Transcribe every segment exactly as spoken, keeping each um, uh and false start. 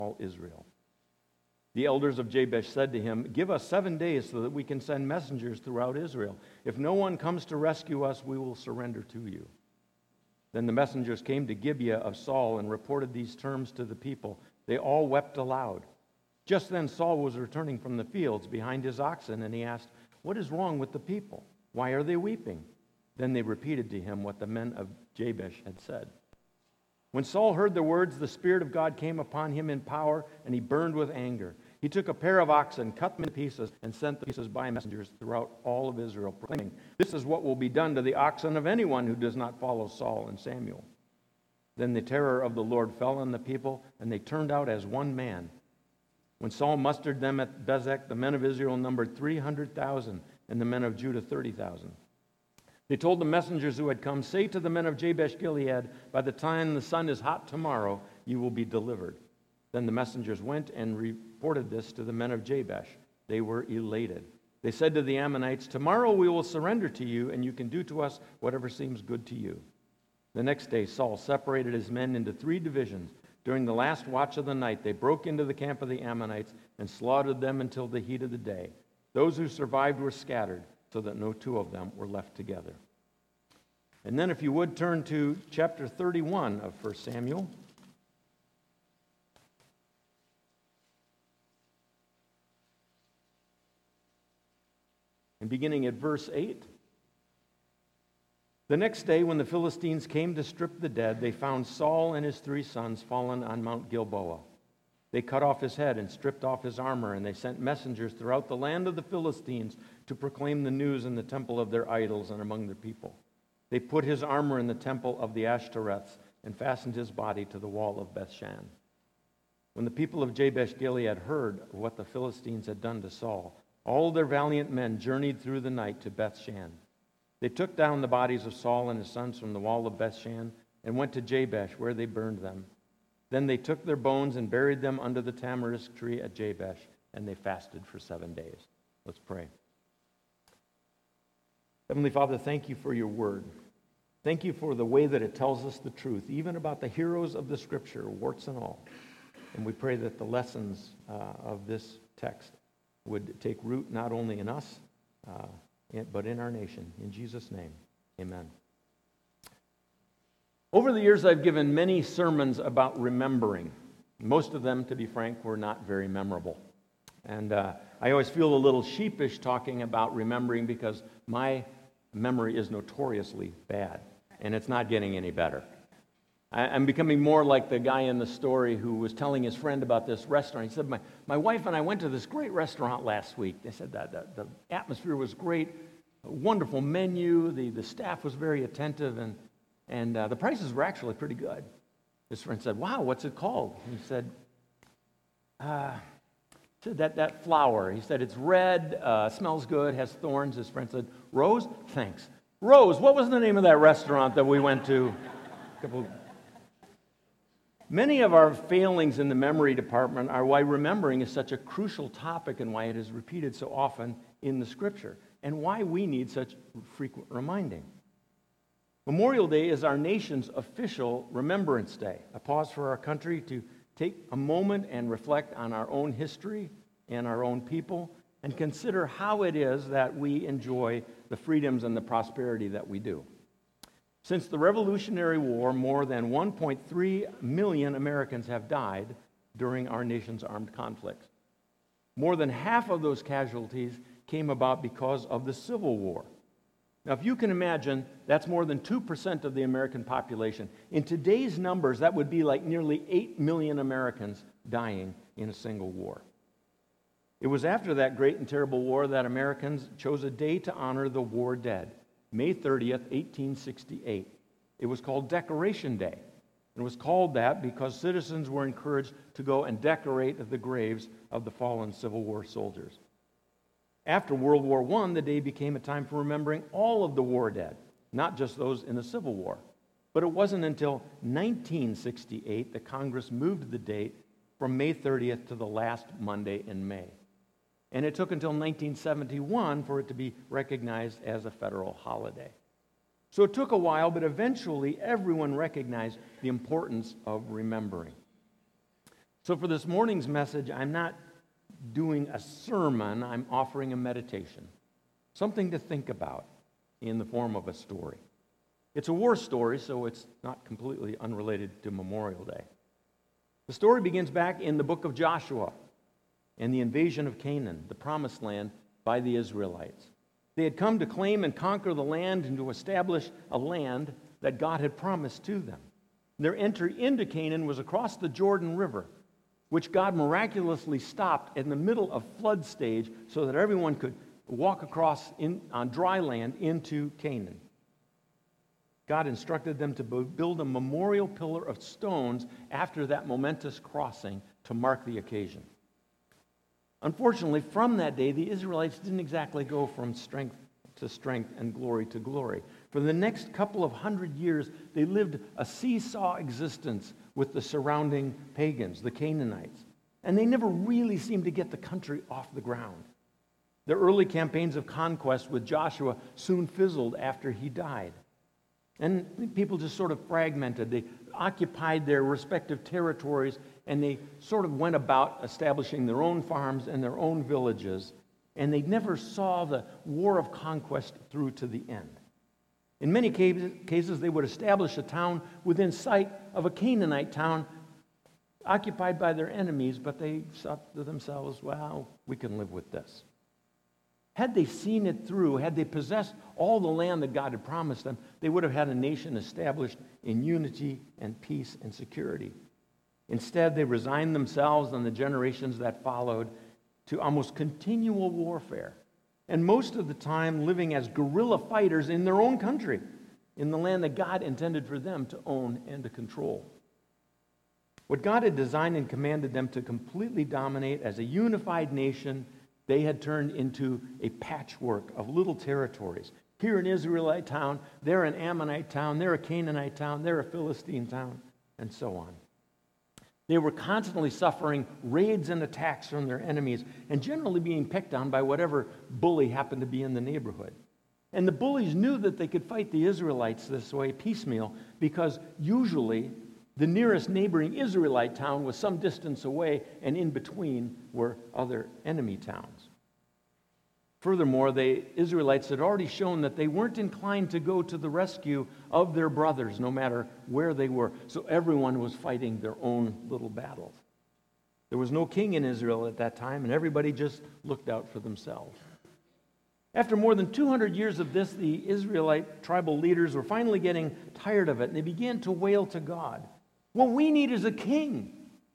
all Israel. The elders of Jabesh said to him, "Give us seven days so that we can send messengers throughout Israel. If no one comes to rescue us, we will surrender to you." Then the messengers came to Gibeah of Saul and reported these terms to the people. They all wept aloud. Just then Saul was returning from the fields behind his oxen, and he asked, "What is wrong with the people? Why are they weeping?" Then they repeated to him what the men of Jabesh had said. When Saul heard the words, the Spirit of God came upon him in power, and he burned with anger. He took a pair of oxen, cut them into pieces, and sent the pieces by messengers throughout all of Israel, proclaiming, "This is what will be done to the oxen of anyone who does not follow Saul and Samuel." Then the terror of the Lord fell on the people, and they turned out as one man. When Saul mustered them at Bezek, the men of Israel numbered three hundred thousand, and the men of Judah thirty thousand. They told the messengers who had come, "Say to the men of Jabesh Gilead, by the time the sun is hot tomorrow, you will be delivered." Then the messengers went and reported this to the men of Jabesh. They were elated. They said to the Ammonites, "Tomorrow we will surrender to you, and you can do to us whatever seems good to you." The next day Saul separated his men into three divisions. During the last watch of the night, they broke into the camp of the Ammonites and slaughtered them until the heat of the day. Those who survived were scattered, so that no two of them were left together. And then if you would turn to chapter thirty-one of First Samuel. And beginning at verse eight. The next day when the Philistines came to strip the dead, they found Saul and his three sons fallen on Mount Gilboa. They cut off his head and stripped off his armor, and they sent messengers throughout the land of the Philistines to proclaim the news in the temple of their idols and among their people. They put his armor in the temple of the Ashtoreths and fastened his body to the wall of Bethshan. When the people of Jabesh Gilead heard of what the Philistines had done to Saul, all their valiant men journeyed through the night to Bethshan. They took down the bodies of Saul and his sons from the wall of Bethshan and went to Jabesh, where they burned them. Then they took their bones and buried them under the tamarisk tree at Jabesh, and they fasted for seven days. Let's pray. Heavenly Father, thank you for your word. Thank you for the way that it tells us the truth, even about the heroes of the Scripture, warts and all. And we pray that the lessons uh, of this text would take root not only in us, uh, but in our nation. In Jesus' name, amen. Over the years, I've given many sermons about remembering. Most of them, to be frank, were not very memorable. And uh, I always feel a little sheepish talking about remembering because my memory is notoriously bad, and it's not getting any better. I, I'm becoming more like the guy in the story who was telling his friend about this restaurant. He said, my, my wife and I went to this great restaurant last week. They said that, that the atmosphere was great, a wonderful menu, the, the staff was very attentive, and And uh, the prices were actually pretty good. His friend said, "Wow, what's it called?" He said, uh, that, that flower. He said, "It's red, uh, smells good, has thorns." His friend said, "Rose? Thanks. Rose, what was the name of that restaurant that we went to?" A couple... Many of our failings in the memory department are why remembering is such a crucial topic and why it is repeated so often in the Scripture, and why we need such frequent reminding. Memorial Day is our nation's official Remembrance Day, a pause for our country to take a moment and reflect on our own history and our own people and consider how it is that we enjoy the freedoms and the prosperity that we do. Since the Revolutionary War, more than one point three million Americans have died during our nation's armed conflicts. More than half of those casualties came about because of the Civil War. Now, if you can imagine, that's more than two percent of the American population. In today's numbers, that would be like nearly eight million Americans dying in a single war. It was after that great and terrible war that Americans chose a day to honor the war dead, May thirtieth, eighteen sixty-eight. It was called Decoration Day. It was called that because citizens were encouraged to go and decorate the graves of the fallen Civil War soldiers. After World War One, the day became a time for remembering all of the war dead, not just those in the Civil War. But it wasn't until nineteen sixty-eight that Congress moved the date from May thirtieth to the last Monday in May. And it took until nineteen seventy-one for it to be recognized as a federal holiday. So it took a while, but eventually everyone recognized the importance of remembering. So for this morning's message, I'm not doing a sermon, I'm offering a meditation. Something to think about in the form of a story. It's a war story, so it's not completely unrelated to Memorial Day. The story begins back in the book of Joshua and the invasion of Canaan, the promised land, by the Israelites. They had come to claim and conquer the land and to establish a land that God had promised to them. Their entry into Canaan was across the Jordan River, which God miraculously stopped in the middle of flood stage so that everyone could walk across in, on dry land into Canaan. God instructed them to build a memorial pillar of stones after that momentous crossing to mark the occasion. Unfortunately, from that day, the Israelites didn't exactly go from strength to strength and glory to glory. For the next couple of hundred years, they lived a seesaw existence with the surrounding pagans, the Canaanites. And they never really seemed to get the country off the ground. Their early campaigns of conquest with Joshua soon fizzled after he died. And people just sort of fragmented. They occupied their respective territories, and they sort of went about establishing their own farms and their own villages, and they never saw the war of conquest through to the end. In many cases, they would establish a town within sight of a Canaanite town occupied by their enemies, but they thought to themselves, well, we can live with this. Had they seen it through, had they possessed all the land that God had promised them, they would have had a nation established in unity and peace and security. Instead, they resigned themselves and the generations that followed to almost continual warfare, and most of the time living as guerrilla fighters in their own country, in the land that God intended for them to own and to control. What God had designed and commanded them to completely dominate as a unified nation, they had turned into a patchwork of little territories. Here an Israelite town, there an Ammonite town, there a Canaanite town, there a Philistine town, and so on. They were constantly suffering raids and attacks from their enemies and generally being picked on by whatever bully happened to be in the neighborhood. And the bullies knew that they could fight the Israelites this way piecemeal because usually the nearest neighboring Israelite town was some distance away, and in between were other enemy towns. Furthermore, the Israelites had already shown that they weren't inclined to go to the rescue of their brothers, no matter where they were. So everyone was fighting their own little battles. There was no king in Israel at that time, and everybody just looked out for themselves. After more than two hundred years of this, the Israelite tribal leaders were finally getting tired of it, and they began to wail to God. What we need is a king.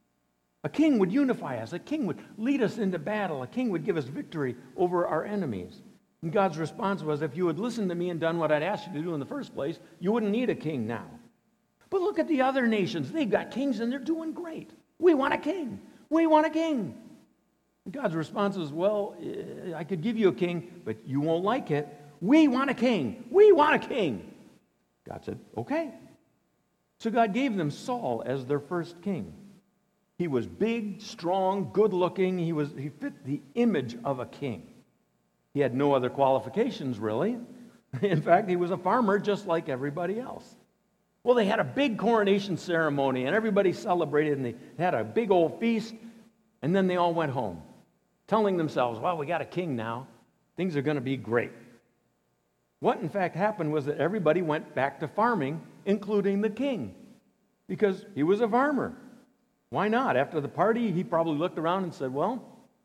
A king would unify us. A king would lead us into battle. A king would give us victory over our enemies. And God's response was, if you had listened to me and done what I'd asked you to do in the first place, you wouldn't need a king now. But look at the other nations. They've got kings and they're doing great. We want a king. We want a king. And God's response was, well, I could give you a king, but you won't like it. We want a king. We want a king. God said, okay. So God gave them Saul as their first king. He was big, strong, good-looking. He was he fit the image of a king. He had no other qualifications, really. In fact, he was a farmer just like everybody else. Well, they had a big coronation ceremony, and everybody celebrated, and they had a big old feast, and then they all went home, telling themselves, well, we got a king now. Things are going to be great. What, in fact, happened was that everybody went back to farming, including the king, because he was a farmer. Why not? After the party, he probably looked around and said, well,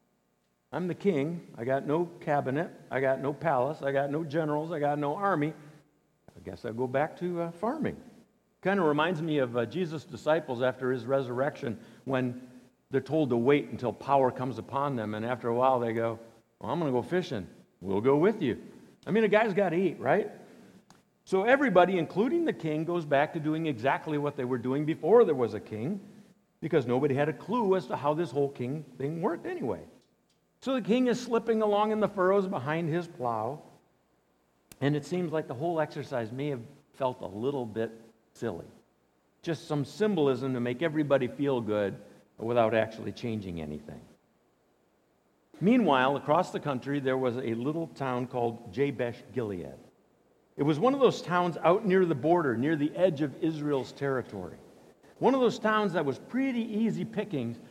I'm the king. I got no cabinet. I got no palace. I got no generals. I got no army. I guess I'll go back to uh, farming. Kind of reminds me of uh, Jesus' disciples after his resurrection when they're told to wait until power comes upon them. And after a while, they go, well, I'm going to go fishing. We'll go with you. I mean, a guy's got to eat, right? So everybody, including the king, goes back to doing exactly what they were doing before there was a king, because nobody had a clue as to how this whole king thing worked anyway. So the king is slipping along in the furrows behind his plow, and it seems like the whole exercise may have felt a little bit silly. Just some symbolism to make everybody feel good without actually changing anything. Meanwhile, across the country, there was a little town called Jabesh Gilead. It was one of those towns out near the border, near the edge of Israel's territory. One of those towns that was pretty easy pickings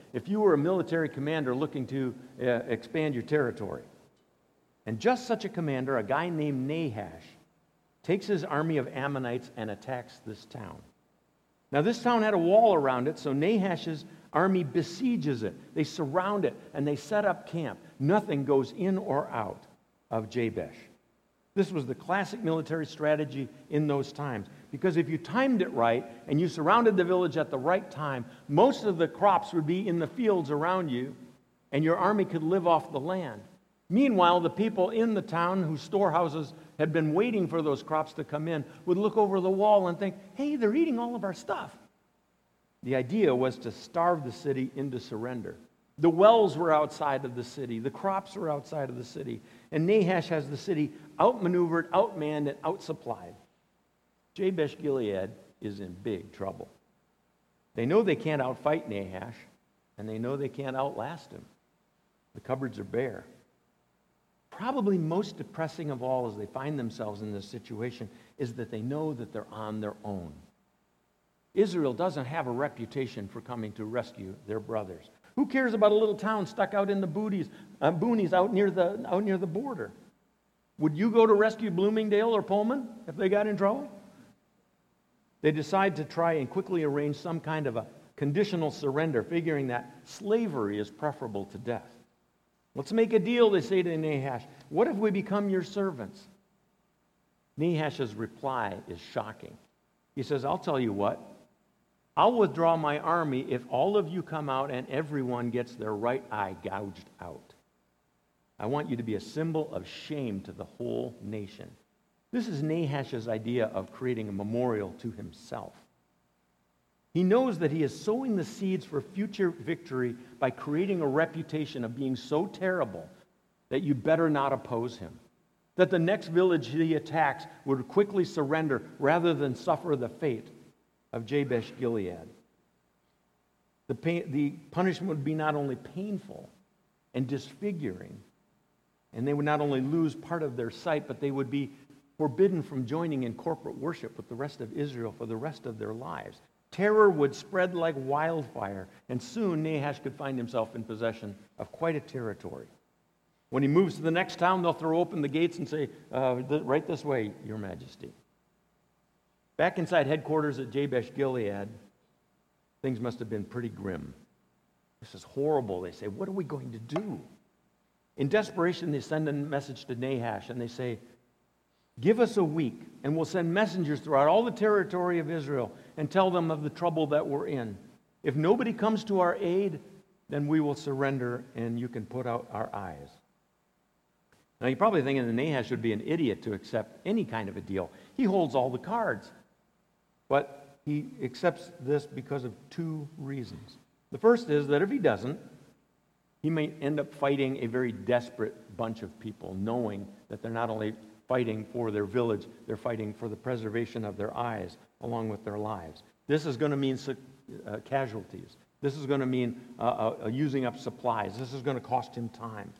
if you were a military commander looking to uh, expand your territory. And just such a commander, a guy named Nahash, takes his army of Ammonites and attacks this town. Now, this town had a wall around it, so Nahash's army besieges it. They surround it, and they set up camp. Nothing goes in or out of Jabesh. This was the classic military strategy in those times, because if you timed it right and you surrounded the village at the right time, most of the crops would be in the fields around you, and your army could live off the land. Meanwhile, the people in the town whose storehouses had been waiting for those crops to come in would look over the wall and think, hey, they're eating all of our stuff. The idea was to starve the city into surrender. The wells were outside of the city. The crops were outside of the city. And Nahash has the city outmaneuvered, outmanned, and outsupplied. Jabesh Gilead is in big trouble. They know they can't outfight Nahash, and they know they can't outlast him. The cupboards are bare. Probably most depressing of all as they find themselves in this situation is that they know that they're on their own. Israel doesn't have a reputation for coming to rescue their brothers. Who cares about a little town stuck out in the booties, uh, boonies out near the out near the border? Would you go to rescue Bloomingdale or Pullman if they got in trouble? They decide to try and quickly arrange some kind of a conditional surrender, figuring that slavery is preferable to death. Let's make a deal, they say to Nahash. What if we become your servants? Nahash's reply is shocking. He says, I'll tell you what. I'll withdraw my army if all of you come out and everyone gets their right eye gouged out. I want you to be a symbol of shame to the whole nation. This is Nahash's idea of creating a memorial to himself. He knows that he is sowing the seeds for future victory by creating a reputation of being so terrible that you better not oppose him. That the next village he attacks would quickly surrender rather than suffer the fate of Jabesh Gilead. The, pain, the punishment would be not only painful and disfiguring, and they would not only lose part of their sight, but they would be forbidden from joining in corporate worship with the rest of Israel for the rest of their lives. Terror would spread like wildfire, and soon Nahash could find himself in possession of quite a territory. When he moves to the next town, they'll throw open the gates and say, uh, right this way, Your Majesty. Back inside headquarters at Jabesh Gilead, things must have been pretty grim. This is horrible. They say, what are we going to do? In desperation, they send a message to Nahash, and they say, give us a week, and we'll send messengers throughout all the territory of Israel and tell them of the trouble that we're in. If nobody comes to our aid, then we will surrender, and you can put out our eyes. Now, you're probably thinking that Nahash would be an idiot to accept any kind of a deal. He holds all the cards. But he accepts this because of two reasons. The first is that if he doesn't, he may end up fighting a very desperate bunch of people, knowing that they're not only fighting for their village, they're fighting for the preservation of their eyes along with their lives. This is going to mean uh, casualties. This is going to mean uh, uh, using up supplies. This is going to cost him time.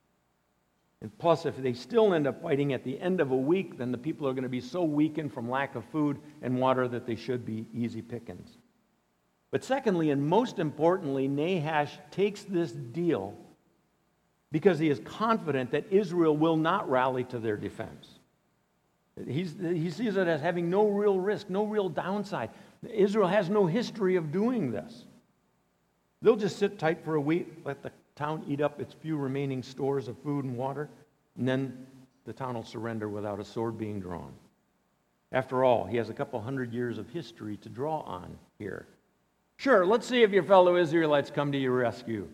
And plus, if they still end up fighting at the end of a week, then the people are going to be so weakened from lack of food and water that they should be easy pickings. But secondly, and most importantly, Nahash takes this deal because he is confident that Israel will not rally to their defense. He's, he sees it as having no real risk, no real downside. Israel has no history of doing this. They'll just sit tight for a week, let the town eat up its few remaining stores of food and water, and then the town will surrender without a sword being drawn. After all, he has a couple hundred years of history to draw on here. Sure, let's see if your fellow Israelites come to your rescue.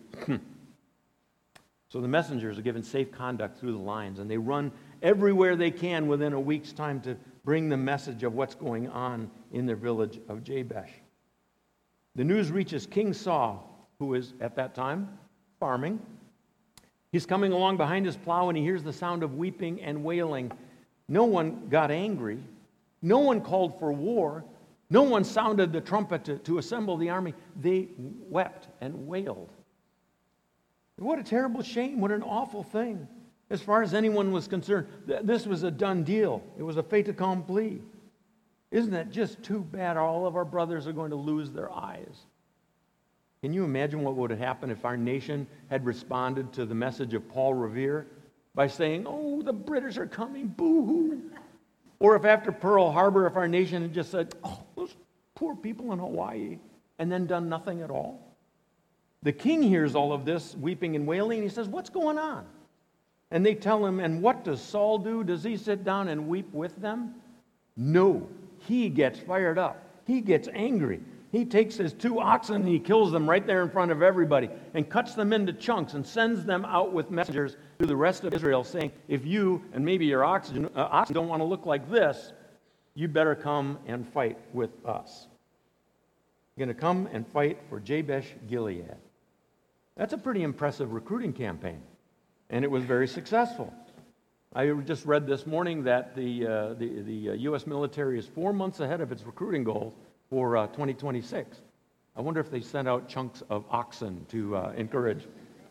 So the messengers are given safe conduct through the lines, and they run everywhere they can within a week's time to bring the message of what's going on in their village of Jabesh. The news reaches King Saul, who is, at that time, farming. He's coming along behind his plow, and he hears the sound of weeping and wailing. No one got angry. No one called for war. No one sounded the trumpet to, to assemble the army. They wept and wailed. What a terrible shame. What an awful thing. As far as anyone was concerned, th- this was a done deal. It was a fait accompli. Isn't that just too bad? All of our brothers are going to lose their eyes. Can you imagine what would have happened if our nation had responded to the message of Paul Revere by saying, oh, the British are coming, boo-hoo? Or if after Pearl Harbor, if our nation had just said, oh, those poor people in Hawaii, and then done nothing at all? The king hears all of this weeping and wailing, and he says, what's going on? And they tell him, and what does Saul do? Does he sit down and weep with them? No. He gets fired up. He gets angry. He takes his two oxen and he kills them right there in front of everybody and cuts them into chunks and sends them out with messengers to the rest of Israel saying, if you and maybe your oxen, uh, oxen don't want to look like this, you better come and fight with us. You're going to come and fight for Jabesh Gilead. That's a pretty impressive recruiting campaign, and it was very successful. I just read this morning that the, uh, the, the U S military is four months ahead of its recruiting goals for uh, twenty twenty-six. I wonder if they sent out chunks of oxen to uh, encourage.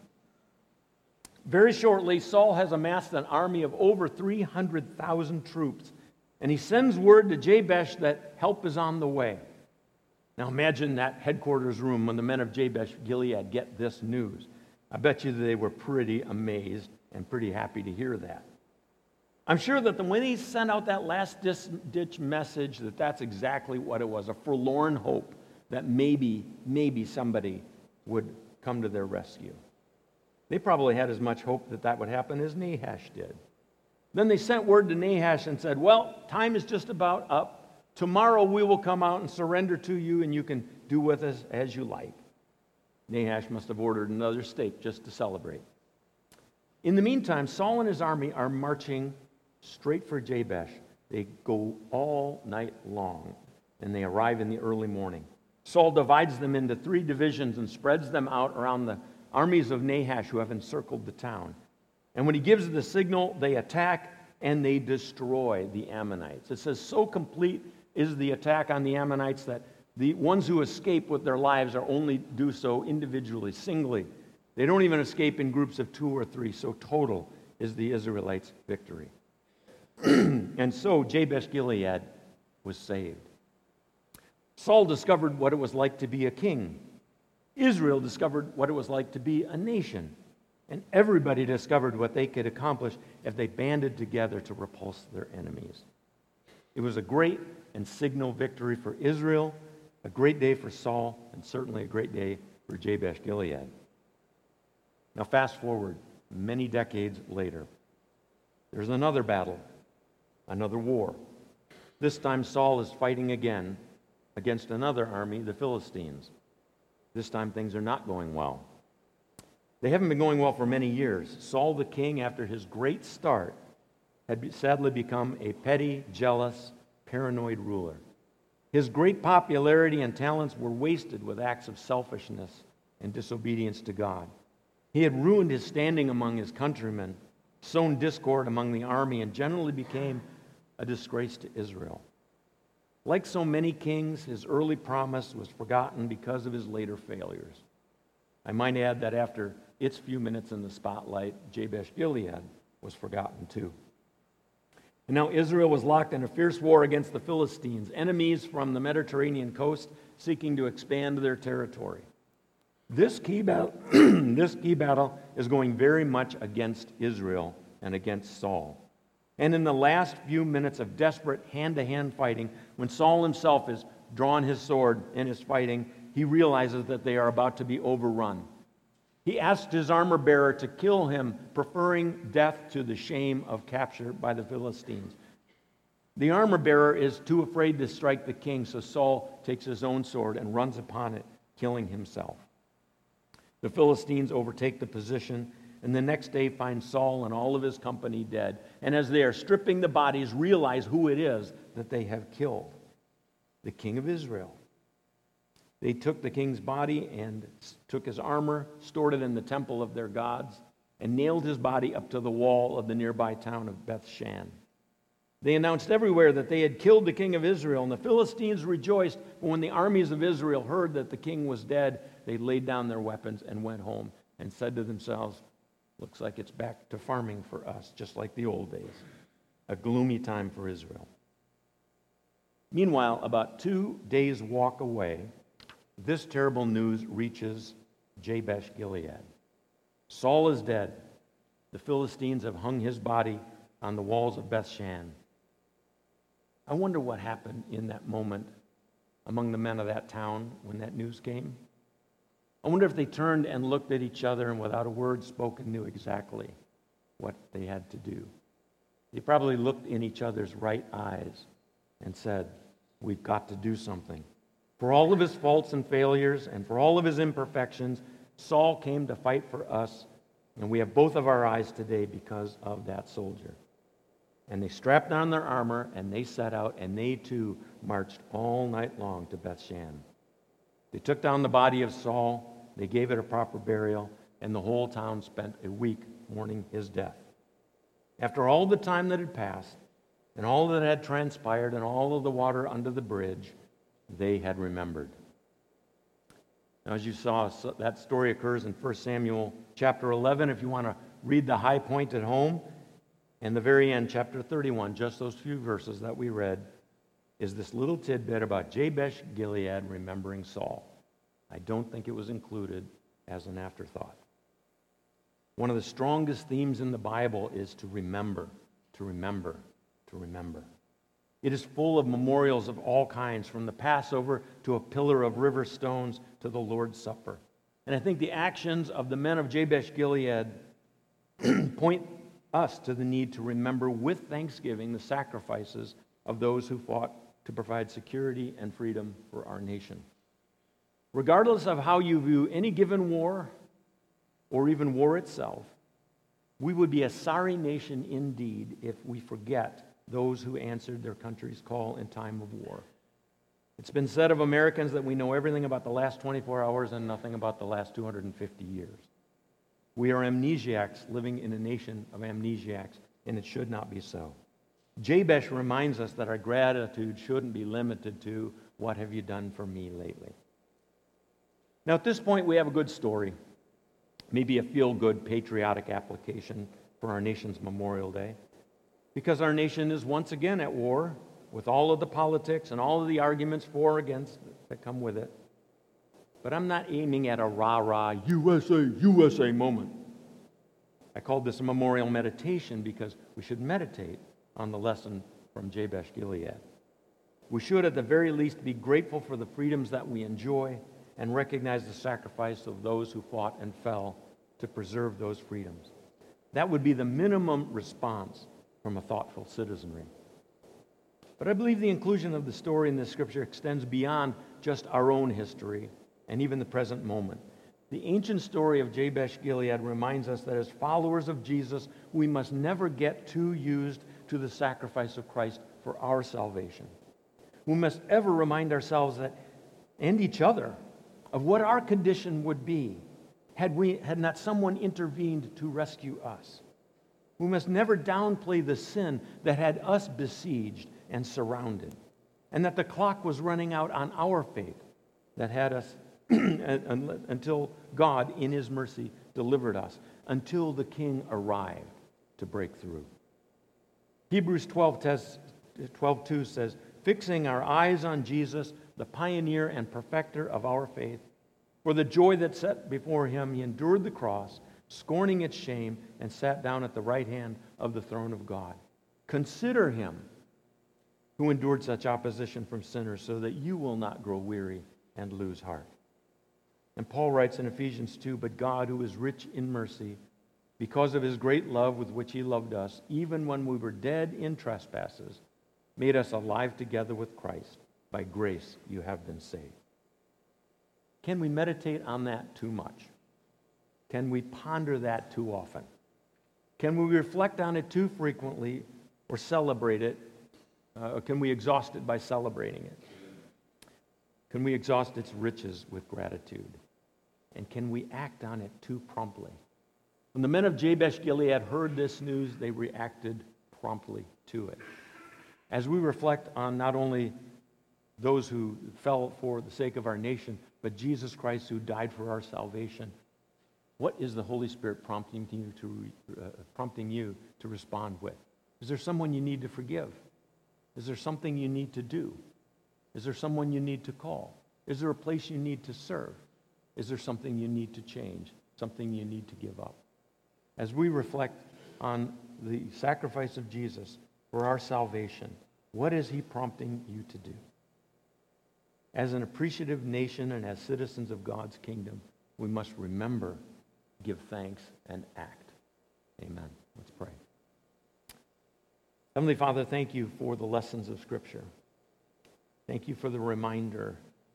Very shortly, Saul has amassed an army of over three hundred thousand troops, and he sends word to Jabesh that help is on the way. Now imagine that headquarters room when the men of Jabesh Gilead get this news. I bet you they were pretty amazed and pretty happy to hear that. I'm sure that when he sent out that last-ditch message, that that's exactly what it was, a forlorn hope that maybe, maybe somebody would come to their rescue. They probably had as much hope that that would happen as Nahash did. Then they sent word to Nahash and said, well, time is just about up. Tomorrow we will come out and surrender to you, and you can do with us as you like. Nahash must have ordered another steak just to celebrate. In the meantime, Saul and his army are marching straight for Jabesh. They go all night long, and they arrive in the early morning. Saul divides them into three divisions and spreads them out around the armies of Nahash who have encircled the town. And when he gives the signal, they attack and they destroy the Ammonites. It says, so complete is the attack on the Ammonites that the ones who escape with their lives are only do so individually, singly. They don't even escape in groups of two or three, so total is the Israelites' victory. And so Jabesh Gilead was saved. Saul discovered what it was like to be a king. Israel discovered what it was like to be a nation. And everybody discovered what they could accomplish if they banded together to repulse their enemies. It was a great and signal victory for Israel, a great day for Saul, and certainly a great day for Jabesh Gilead. Now fast forward many decades later. There's another battle, another war. This time Saul is fighting again against another army, the Philistines. This time things are not going well. They haven't been going well for many years. Saul the king, after his great start, had sadly become a petty, jealous, paranoid ruler. His great popularity and talents were wasted with acts of selfishness and disobedience to God. He had ruined his standing among his countrymen, sown discord among the army, and generally became a disgrace to Israel. Like so many kings, his early promise was forgotten because of his later failures. I might add that after its few minutes in the spotlight, Jabesh Gilead was forgotten too. And now Israel was locked in a fierce war against the Philistines, enemies from the Mediterranean coast seeking to expand their territory. This key battle, this key battle is going very much against Israel and against Saul. And in the last few minutes of desperate hand-to-hand fighting, when Saul himself is drawn his sword and is fighting, he realizes that they are about to be overrun. He asked his armor-bearer to kill him, preferring death to the shame of capture by the Philistines. The armor-bearer is too afraid to strike the king, so Saul takes his own sword and runs upon it, killing himself. The Philistines overtake the position, and the next day find Saul and all of his company dead. And as they are stripping the bodies, realize who it is that they have killed. The king of Israel. They took the king's body and took his armor, stored it in the temple of their gods, and nailed his body up to the wall of the nearby town of Beth-shan. They announced everywhere that they had killed the king of Israel, and the Philistines rejoiced. But when the armies of Israel heard that the king was dead, they laid down their weapons and went home and said to themselves, looks like it's back to farming for us, just like the old days. A gloomy time for Israel. Meanwhile, about two days' walk away, this terrible news reaches Jabesh Gilead. Saul is dead. The Philistines have hung his body on the walls of Bethshan. I wonder what happened in that moment among the men of that town when that news came. I wonder if they turned and looked at each other and without a word spoken knew exactly what they had to do. They probably looked in each other's right eyes and said, we've got to do something. For all of his faults and failures and for all of his imperfections, Saul came to fight for us, and we have both of our eyes today because of that soldier. And they strapped on their armor, and they set out, and they too marched all night long to Bethshan. They took down the body of Saul, they gave it a proper burial, and the whole town spent a week mourning his death. After all the time that had passed, and all that had transpired, and all of the water under the bridge, they had remembered. Now, as you saw, that story occurs in First Samuel chapter eleven, if you want to read the high point at home. And the very end, chapter thirty-one, just those few verses that we read, is this little tidbit about Jabesh Gilead remembering Saul. I don't think it was included as an afterthought. One of the strongest themes in the Bible is to remember, to remember, to remember. It is full of memorials of all kinds, from the Passover to a pillar of river stones to the Lord's Supper. And I think the actions of the men of Jabesh Gilead point us to the need to remember with thanksgiving the sacrifices of those who fought to provide security and freedom for our nation. Regardless of how you view any given war or even war itself, we would be a sorry nation indeed if we forget those who answered their country's call in time of war. It's been said of Americans that we know everything about the last twenty-four hours and nothing about the last two hundred fifty years. We are amnesiacs living in a nation of amnesiacs, and it should not be so. Jabesh reminds us that our gratitude shouldn't be limited to, what have you done for me lately? Now, at this point, we have a good story, maybe a feel-good patriotic application for our nation's Memorial Day, because our nation is once again at war with all of the politics and all of the arguments for or against that come with it. But I'm not aiming at a rah-rah U S A, U S A moment. I called this a memorial meditation because we should meditate on the lesson from Jabesh Gilead. We should at the very least be grateful for the freedoms that we enjoy and recognize the sacrifice of those who fought and fell to preserve those freedoms. That would be the minimum response from a thoughtful citizenry. But I believe the inclusion of the story in this scripture extends beyond just our own history and even the present moment. The ancient story of Jabesh Gilead reminds us that as followers of Jesus, we must never get too used to the sacrifice of Christ for our salvation. We must ever remind ourselves that, and each other, of what our condition would be had we had not someone intervened to rescue us. We must never downplay the sin that had us besieged and surrounded, and that the clock was running out on our faith that had us until God, in His mercy, delivered us, until the King arrived to break through. Hebrews twelve two says, fixing our eyes on Jesus, the pioneer and perfecter of our faith, for the joy that set before Him, He endured the cross, scorning its shame, and sat down at the right hand of the throne of God. Consider Him who endured such opposition from sinners, so that you will not grow weary and lose heart. And Paul writes in Ephesians two, but God, who is rich in mercy, because of His great love with which He loved us, even when we were dead in trespasses, made us alive together with Christ. By grace you have been saved. Can we meditate on that too much? Can we ponder that too often? Can we reflect on it too frequently or celebrate it? Uh, or can we exhaust it by celebrating it? Can we exhaust its riches with gratitude? And can we act on it too promptly? When the men of Jabesh Gilead heard this news, they reacted promptly to it. As we reflect on not only those who fell for the sake of our nation, but Jesus Christ who died for our salvation, what is the Holy Spirit prompting you to, uh, prompting you to respond with? Is there someone you need to forgive? Is there something you need to do? Is there someone you need to call? Is there a place you need to serve? Is there something you need to change? Something you need to give up? As we reflect on the sacrifice of Jesus for our salvation, what is he prompting you to do? As an appreciative nation and as citizens of God's kingdom, we must remember, give thanks, and act. Amen. Let's pray. Heavenly Father, thank you for the lessons of Scripture. Thank you for the reminder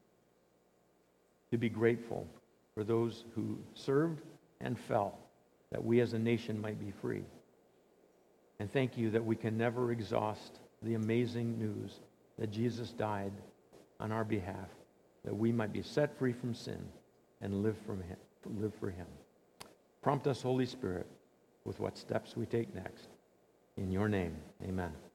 to be grateful for those who served and fell, that we as a nation might be free. And thank you that we can never exhaust the amazing news that Jesus died on our behalf, that we might be set free from sin and live from him, live for him. Prompt us, Holy Spirit, with what steps we take next. In your name, amen.